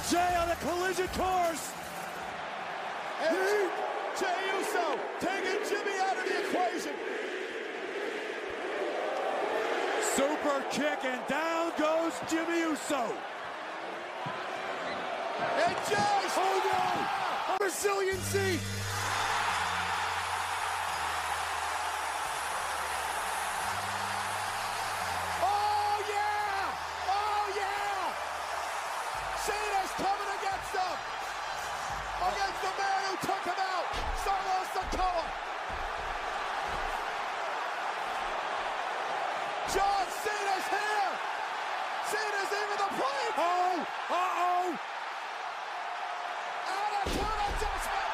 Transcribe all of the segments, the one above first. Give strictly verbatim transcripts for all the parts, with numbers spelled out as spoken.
Jay on the collision course. And Jey Uso taking Jimmy out of the equation. Super kick, and down goes Jimmy Uso. And Jey, oh no, resiliency. Oh yeah, oh yeah. Cena's coming against him. Against the man who took him out, Solo Sikoa. John Cena's here. Cena's even the play. Oh, uh-oh. Attitude adjustment.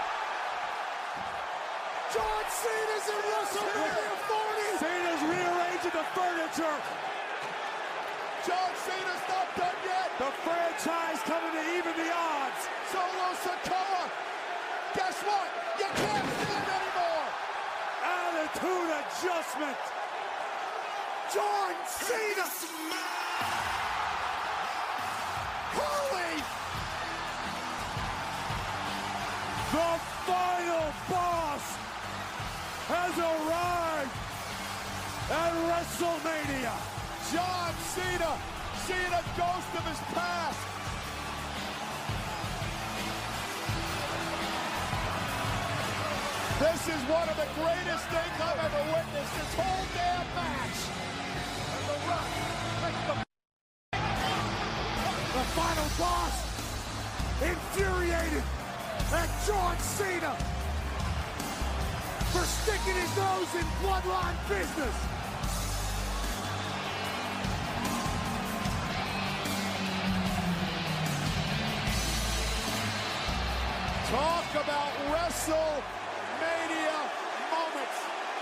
John Cena's in WrestleMania forty. Cena's rearranging the furniture. John Cena's not done yet. The franchise coming to even the odds. Solo Sikoa. Guess what? You can't stand anymore. Attitude adjustment. John Cena. Holy. The final boss has arrived at WrestleMania. John Cena, seeing a ghost of his past. This is one of the greatest things I've ever witnessed, this whole damn match. And the Rock picks the... The final boss, infuriated at John Cena for sticking his nose in bloodline business. Talk about WrestleMania moments.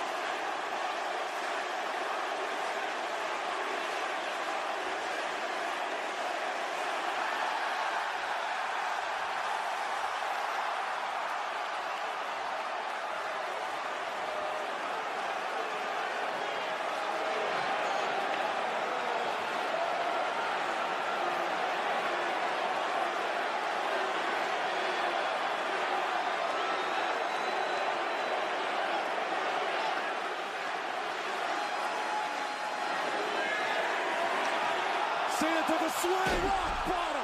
Cena took a swing. Rock bottom.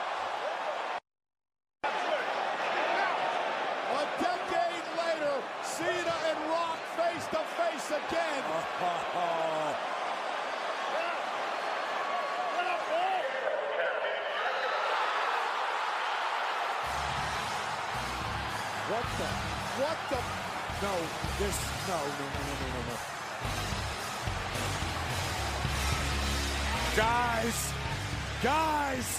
A decade later, Cena and Rock face to face again. What the? What the? No, this, no, no, no, no, no, no, no. Guys, guys.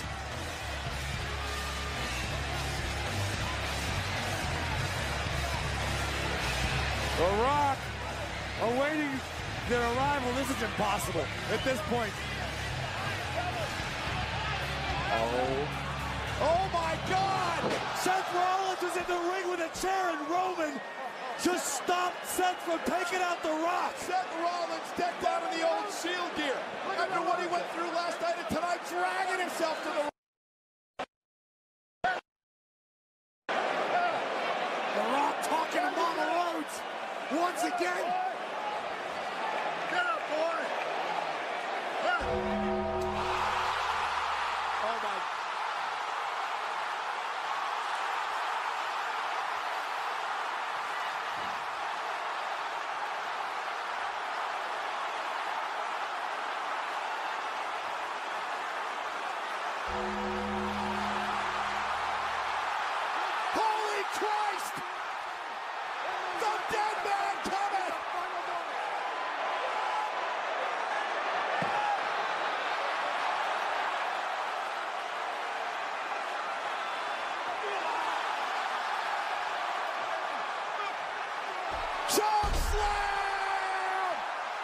The Rock awaiting their arrival. This is impossible at this point. Oh. Oh my God! Seth Rollins is in the ring with a chair, and Roman just stopped Seth from taking out The Rock. Seth Rollins decked out in the old Shield gear after what he went through last night and tonight, dragging himself to the The Rock talking to Mama Rhodes once again. Get up, boy! Oh my. Holy Christ! The dead man coming! Choke slam!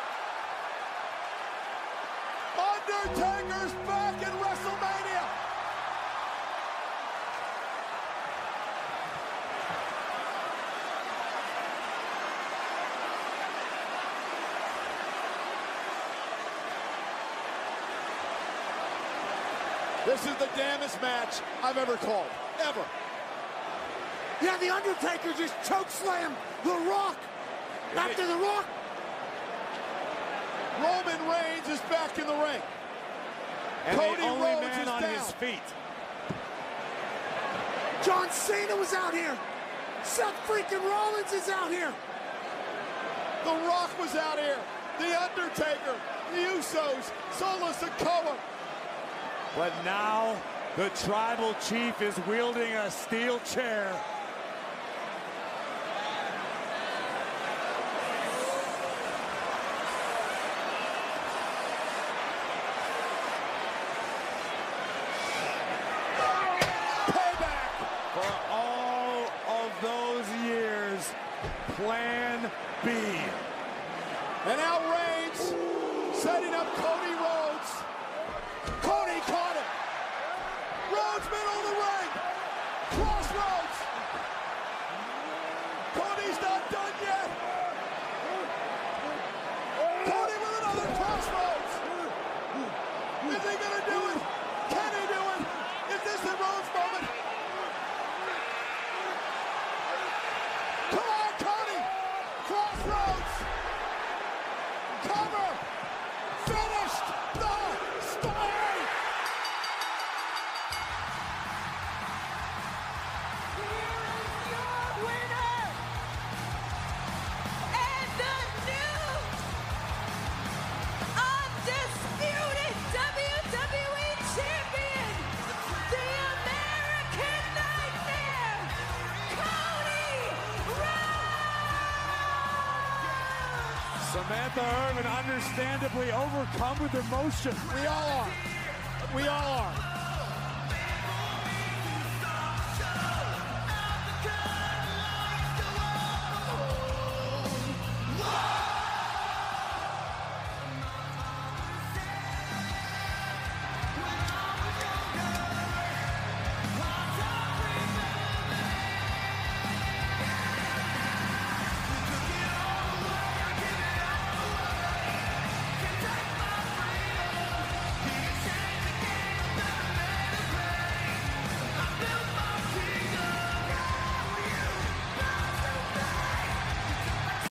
Undertaker's back in WrestleMania! This is the damnest match I've ever called. Ever. Yeah, The Undertaker just chokeslammed The Rock. After The Rock. Roman Reigns is back in the ring. And Cody the only Rhodes man is on down. his feet. John Cena was out here. Seth freaking Rollins is out here. The Rock was out here. The Undertaker, the Usos, Solo Sikoa. But now the tribal chief is wielding a steel chair. Payback. For all of those years, Plan B. And now Reigns setting up Cody Rhodes. Cody caught him. Rhodes middle of the ring. Crossroads. Cody's not done yet. Cody with another crossroads. Is he gonna do it? Can he do it? Is this the Rhodes moment? Come on, Cody. Crossroads. Cover. Finished the story. Here is your winner, and the new undisputed W W E champion, the American Nightmare, Cody Rhodes! Samantha Irvin understandably overcome with emotion. We all are. We all are.